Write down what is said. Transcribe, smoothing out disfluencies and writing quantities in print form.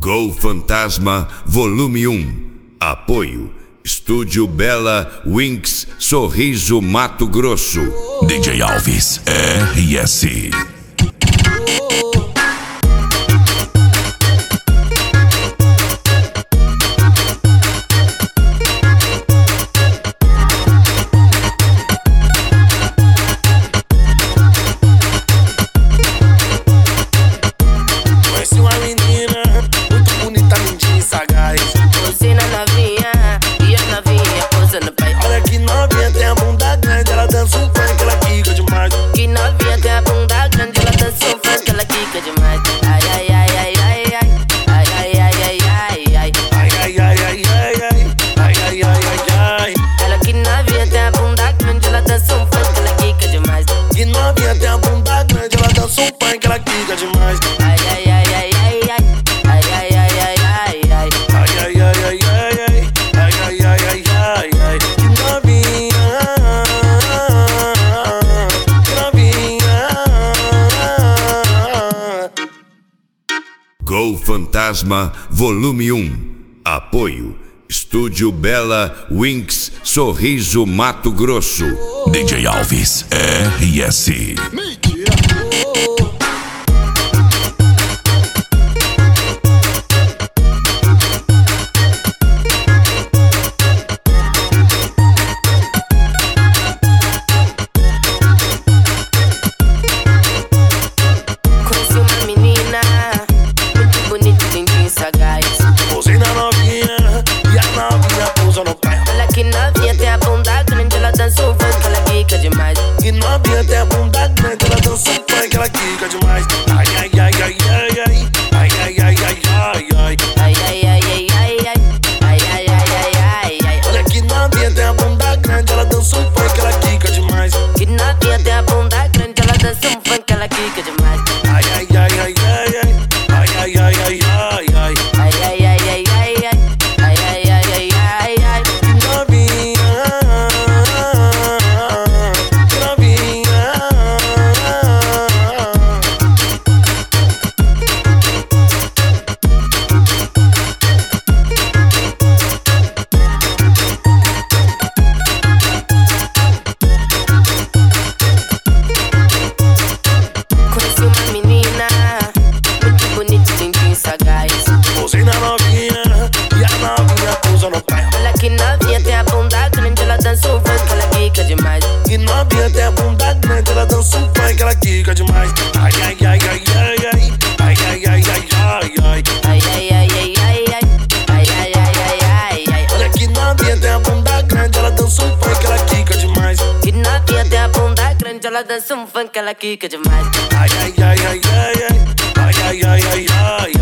Gol Fantasma Volume 1. Apoio Estúdio Bela Winx, Sorriso, Mato Grosso. DJ Alves RS. Conheci uma menina muito bonita, lindinha e sagaz. Você na novinha e a novinha posando pai. Olha que novinha, tem a bunda grande, ela dança um funk, ela quica demais. Que novinha tem a bunda grande, ela dança um funk, ela quica demais. Ai, ai, ai, ai, ai, ai. Ai, ai, ai, ai, ai, ai. Ai, ai, ai, ai, ai, ai. Ai, ai, ai, ai, ai. Ela que novinha tem a bunda grande, ela dança um funk, ela quica demais. Que novinha, tem a bunda grande, ela dança um funk, ela quica demais. Ai, ai, ai, ai, ai, ai. Ai, ai, ai, ai, ai, ai. Ai, ai, ai, ai, ai, ai. Ai, ai, ai, ai, ai, ai. Que novinha, que novinha. Gol Fantasma Volume 1. Apoio Estúdio Bela Winx, Sorriso, Mato Grosso. DJ Alves RS. Conheci uma menina muito bonita, lindinha e sagaz. Posei na novinha e a novinha pousa no pé. Ela que novinha tem a bunda grande, ela dança um funk, ela quica demais. Que novinha, tem a bunda grande, ela dança um funk, ela quica demais. Ai, ai, ai, ai, ai, ai. Ai, ai, ai, ai, ai, ai. Ai, ai, ai, ai, ai, ai. Ai, ai, ai, ai, ai, ai. Olha que novinha, tem a bunda grande, ela dança um funk, ela quica demais. Que novinha tem a bunda grande, ela dança um funk, ela quica demais. Ai, ai, ai, ai, ai, ai. Ai, ai, ai, ai, ai, ai. Ai, ai, ai, ai, ai, ai. Ai, ai, ai, ai, ai, ai. Que novinha, que novinha. Conheci uma menina muito bonita, lindinha e sagaz. Posei na novinha e a novinha pousa no pé. Ela que novinha tem a bunda grande, ela dança um funk, ela quica demais. Que novinha, tem a bunda grande, ela dança um funk, ela quica demais. Ai, ai, ai, ai, ai, ai. Ai, ai, ai, ai, ai, ai. Ai, ai, ai, ai, ai, ai. Ai, ai, ai, ai, ai, ai. Olha que novinha, tem a bunda grande, ela dança um funk, ela quica demais. Que novinha tem a bunda grande, ela dança um funk, ela quica demais. Ai, ai, ai, ai, ai, ai. Ai, ai, ai, ai, ai,